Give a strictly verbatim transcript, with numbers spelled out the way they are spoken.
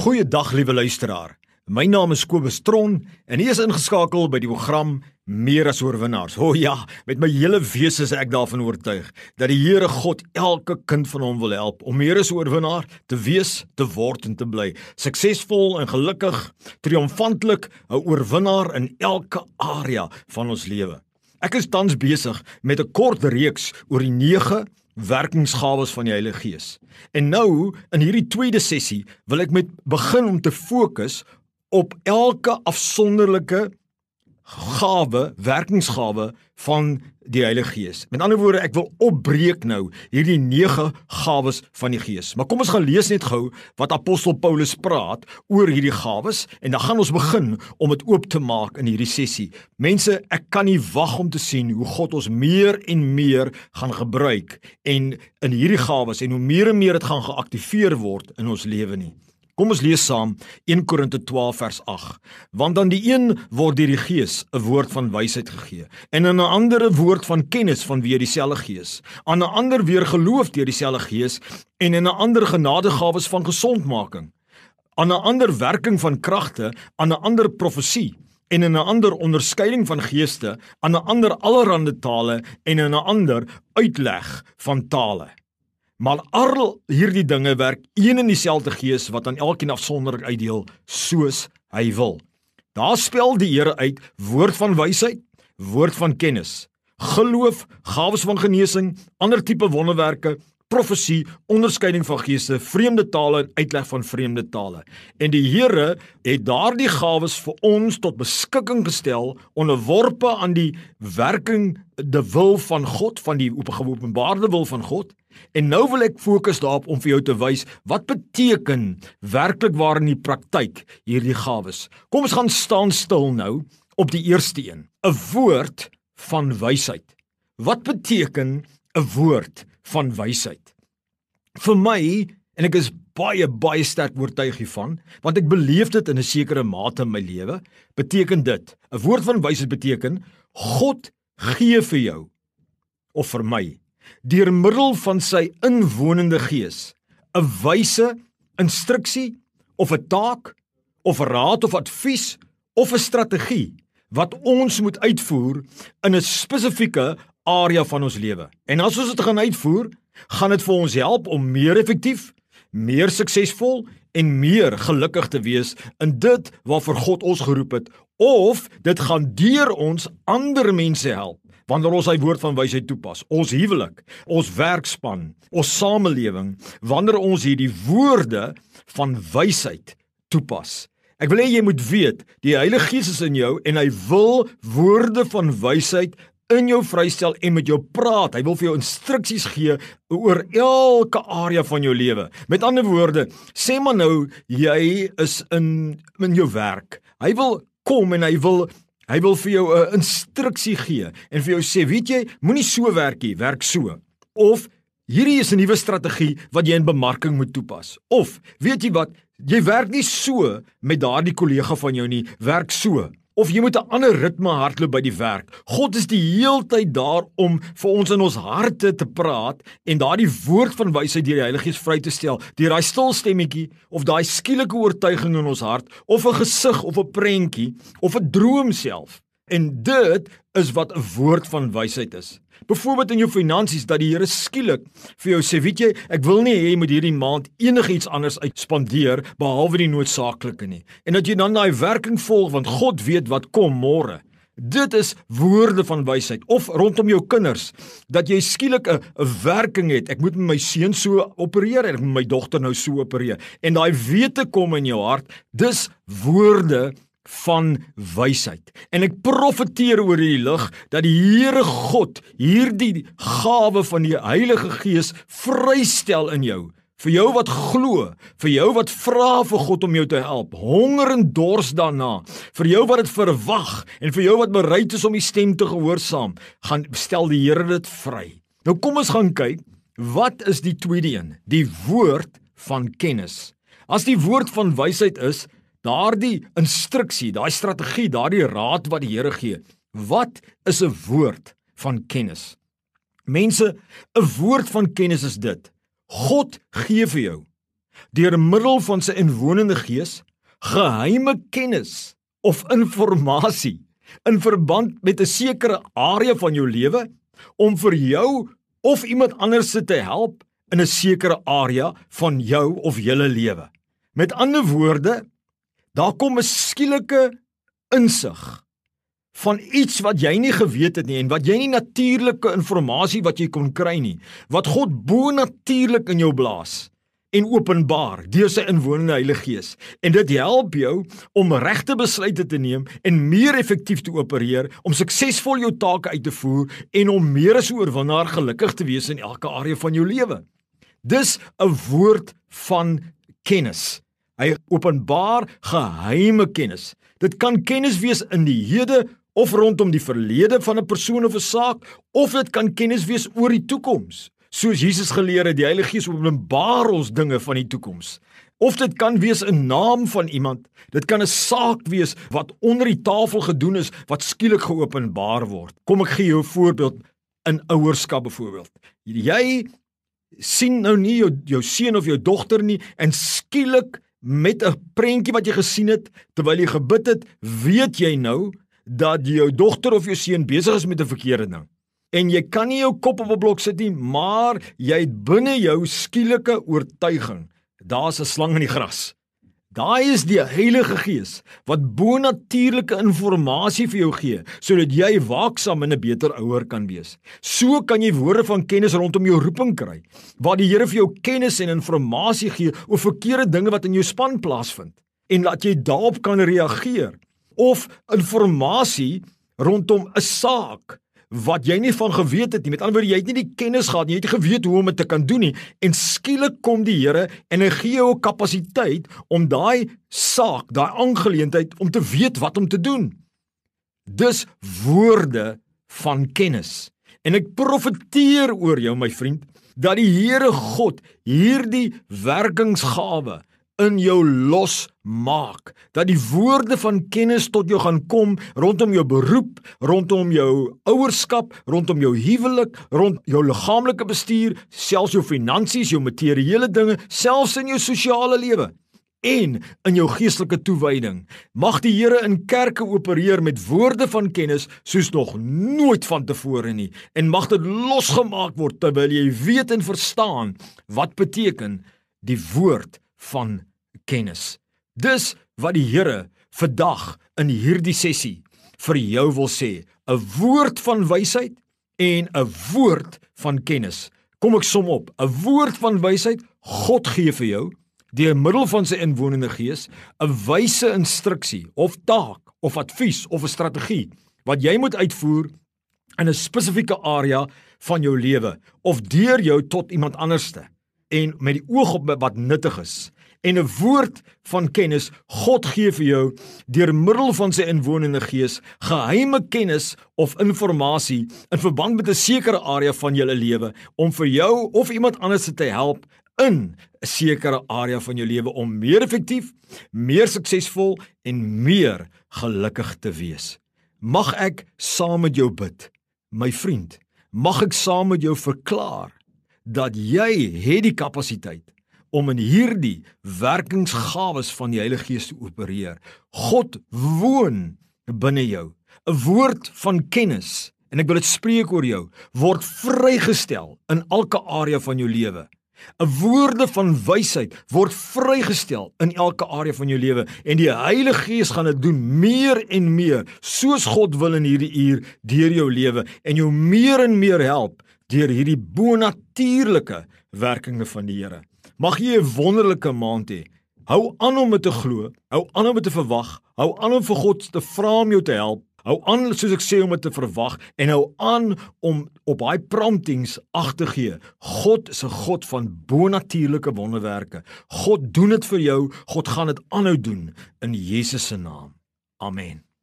Goeiedag, liewe luisteraar. My naam is Kobus Tron en hy is ingeskakel by die program Meer as Oorwinnaars. O ja, met my hele wese is ek daarvan oortuig dat die Here God elke kind van hom wil help om meer as oorwinnaar te wees, te word en te bly. Suksesvol en gelukkig, triomfantlik, 'n oorwinnaar in elke area van ons lewe. Ek is tans besig met 'n kort reeks oor die nege werkingsgawes van die Heilige Gees. En nou, in hierdie tweede sessie, wil ek met begin om te fokus op elke afsonderlike gawe, werkingsgawe van die Heilige Gees. Met ander woorde, ek wil opbreek nou hierdie nege gawes van die Gees. Maar kom ons gaan lees net gou wat apostel Paulus praat oor hierdie gawes en dan gaan ons begin om dit oop te maak in hierdie sessie. Mense, ek kan nie wag om te sien hoe God ons meer en meer gaan gebruik en in hierdie gawes en hoe meer en meer dit gaan geaktiveer word in ons lewe nie. Kom ons lees saam Eerste Korinte twaalf vers agt. Want aan die een word deur die Gees 'n woord van wysheid gegee, en aan 'n ander 'n woord van kennis vanweë dieselfde Gees, aan 'n ander weer geloof deur dieselfde Gees, en in 'n ander genadegawes van gesondmaking, aan 'n ander werking van kragte, aan 'n ander profesie, en in 'n ander onderskeiding van geeste, aan 'n ander allerhande tale, en in 'n ander uitleg van tale. Maar al hierdie dinge werk een en dieselfde Gees wat aan elkeen afsonderlik uitdeel, soos hy wil. Daar spel die Here uit woord van wysheid, woord van kennis, geloof, gawes van genesing, ander tipe wonderwerke, profesie, onderskeiding van geeste, vreemde tale en uitleg van vreemde tale. En die Here het daardie gawes vir ons tot beskikking gestel, onderworpe aan die werking, die wil van God, van die geopenbaarde wil van God. En nou wil ek fokus daarop om vir jou te wys, wat beteken werklik waar in die praktyk hierdie gawes. Kom ons gaan staan stil nou op die eerste een, 'n woord van wysheid. Wat beteken 'n woord van wysheid? Vir my, en ek is baie, baie sterk oortuig hiervan, want ek beleef dit in 'n sekere mate in my lewe, beteken dit, 'n woord van wysheid beteken, God gee vir jou, of vir my, deur middel van sy inwonende Gees, 'n wyse instruksie, of 'n taak, of 'n raad of advies, of 'n strategie, wat ons moet uitvoer in 'n spesifieke area van ons lewe. En as ons dit gaan uitvoer, gaan dit vir ons help om meer effektief, meer suksesvol en meer gelukkig te wees in dit waarvoor God ons geroep het, of dit gaan deur ons ander mense help, wanneer ons sy woord van wysheid toepas, ons huwelik, ons werkspan, ons samelewing, wanneer ons hierdie woorde van wysheid toepas. Ek wil hê jy moet weet, die Heilige Gees is in jou en hy wil woorde van wysheid in jou vrystel en met jou praat. Hy wil vir jou instruksies gee oor elke area van jou lewe. Met ander woorde, sê maar nou, jy is in, in jou werk. Hy wil kom en hy wil Hy wil vir jou 'n instruksie gee en vir jou sê, weet jy, moenie so werk nie, werk so. Of, hierdie is 'n nuwe strategie wat jy in bemarking moet toepas. Of, weet jy wat, jy werk nie so met daardie kollega van jou nie, werk so. Of jy moet 'n ander ritme hardloop by die werk. God is die heeltyd daar om vir ons in ons harte te praat en daardie woord van wysheid deur die Heilige Gees vry te stel, deur daai stil stemmetjie of daai skielike oortuiging in ons hart, of 'n gesig of 'n prentjie of 'n droom self. En dit is wat 'n woord van wysheid is. Byvoorbeeld in jou finansies, dat die Here skielik vir jou sê, weet jy, ek wil nie hê jy moet hierdie maand enigiets anders uitspandeer behalwe die noodsaaklike nie. En dat jy dan daai werking volg, want God weet wat kom môre. Dit is woorde van wysheid. Of rondom jou kinders, dat jy skielik 'n 'n werking het. Ek moet met my seun so opereer, ek moet my dogter nou so opereer. En daai wete kom in jou hart, dis woorde van wysheid. En ek profeteer oor die lig dat die Here God hierdie gawe van die Heilige Gees vrystel in jou. Vir jou wat glo, vir jou wat vra vir God om jou te help, honger en dors daarna, vir jou wat dit verwag en vir jou wat bereid is om die stem te gehoorsaam, gaan stel die Here dit vry. Nou kom ons gaan kyk, wat is die tweede een? Die woord van kennis. As die woord van wysheid is, daardie instruksie, daai strategie, daardie raad wat die Here gee, wat is 'n woord van kennis? Mense, 'n woord van kennis is dit. God gee vir jou deur middel van sy inwonende gees, geheime kennis of informasie in verband met 'n sekere area van jou lewe, om vir jou of iemand anders te help in 'n sekere area van jou of julle lewe. Met ander woorde, daar kom 'n skielike insig van iets wat jy nie geweet het nie, en wat jy nie natuurlike informasie wat jy kon kry nie, wat God bo-natuurlik in jou blaas en openbaar deur sy inwonende Heilige Gees. En dit help jou om regte besluite te neem en meer effektief te opereer, om suksesvol jou take uit te voer en om meer as 'n oorwinnaar gelukkig te wees in elke area van jou lewe. Dis 'n woord van kennis. Hy openbaar geheime kennis. Dit kan kennis wees in die hede of rondom die verlede van 'n persoon of 'n saak, of dit kan kennis wees oor die toekoms. Soos Jesus geleer het, die Heilige Gees openbaar ons dinge van die toekoms. Of dit kan wees 'n naam van iemand, dit kan 'n saak wees wat onder die tafel gedoen is, wat skielik geopenbaar word. Kom ek gee jou 'n voorbeeld in ouerskap byvoorbeeld. Jy sien nou nie jou, jou seun of jou dogter nie, en skielik met 'n prentjie wat jy gesien het, terwyl jy gebid het, weet jy nou dat jou dogter of jou seun besig is met 'n verkeerde ding. En jy kan nie jou kop op 'n blok sit nie, maar jy het binne jou skielike oortuiging, daar's 'n slang in die gras. Daai is die Heilige Gees wat bo-natuurlike informasie vir jou gee, sodat jy waaksaam en 'n beter ouer kan wees. So kan jy woorde van kennis rondom jou roeping kry, waar die Here vir jou kennis en informasie gee oor verkeerde dinge wat in jou span plaasvind, en laat jy daarop kan reageer. Of informasie rondom 'n saak wat jy nie van geweet het nie. Met ander woorde, jy het nie die kennis gehad nie, jy het nie geweet hoe om dit te kan doen nie, en skielik kom die Here en hy gee jou 'n kapasiteit om daai saak, daai aangeleentheid, om te weet wat om te doen. Dis woorde van kennis. En ek profeteer oor jou, my vriend, dat die Here God hierdie werkingsgawe in jou losmaak, dat die woorde van kennis tot jou gaan kom rondom jou beroep, rondom jou ouerskap, rondom jou huwelik, rond jou liggaamlike bestuur, selfs jou finansies, jou materiële dinge, selfs in jou sosiale lewe en in jou geestelike toewyding. Mag die Here in kerke opereer met woorde van kennis soos nog nooit vantevore nie, en mag dit losgemaak word terwyl jy weet en verstaan wat beteken die woord van kennis. Dis wat die Here vandag in hierdie sessie vir jou wil sê, 'n woord van wysheid en 'n woord van kennis. Kom ek som op, 'n woord van wysheid, God gee vir jou, deur middel van sy inwonende Gees, 'n wyse instruksie, of taak, of advies, of 'n strategie, wat jy moet uitvoer in 'n spesifieke area van jou lewe, of deur jou tot iemand anderste, en met die oog op wat nuttig is. En 'n woord van kennis, God gee vir jou, deur middel van sy inwonende Gees, geheime kennis of informasie in verband met 'n sekere area van julle lewe, om vir jou of iemand anders te help in 'n sekere area van jou lewe, om meer effektief, meer suksesvol en meer gelukkig te wees. Mag ek saam met jou bid, my vriend, mag ek saam met jou verklaar, dat jy het die kapasiteit om in hierdie werkingsgawes van die Heilige Gees te opereer. God woon binne jou. 'n Woord van kennis, en ek wil dit spreek oor jou, word vrygestel in elke area van jou lewe. 'n Woorde van wysheid word vrygestel in elke area van jou lewe, en die Heilige Gees gaan dit doen meer en meer, soos God wil in hierdie uur deur jou lewe, en jou meer en meer help deur hierdie bo-natuurlike werkinge van die Here. Mag jy 'n wonderlike maand hê. Hou aan om dit te glo, hou aan om dit te verwag, hou aan om vir God te vra om jou te help, hou aan, soos ek sê, om dit te verwag, en hou aan om op daai promptings ag te gee. God is 'n God van bo-natuurlike wonderwerke. God doen dit vir jou, God gaan dit aanhou doen, in Jesus se naam. Amen.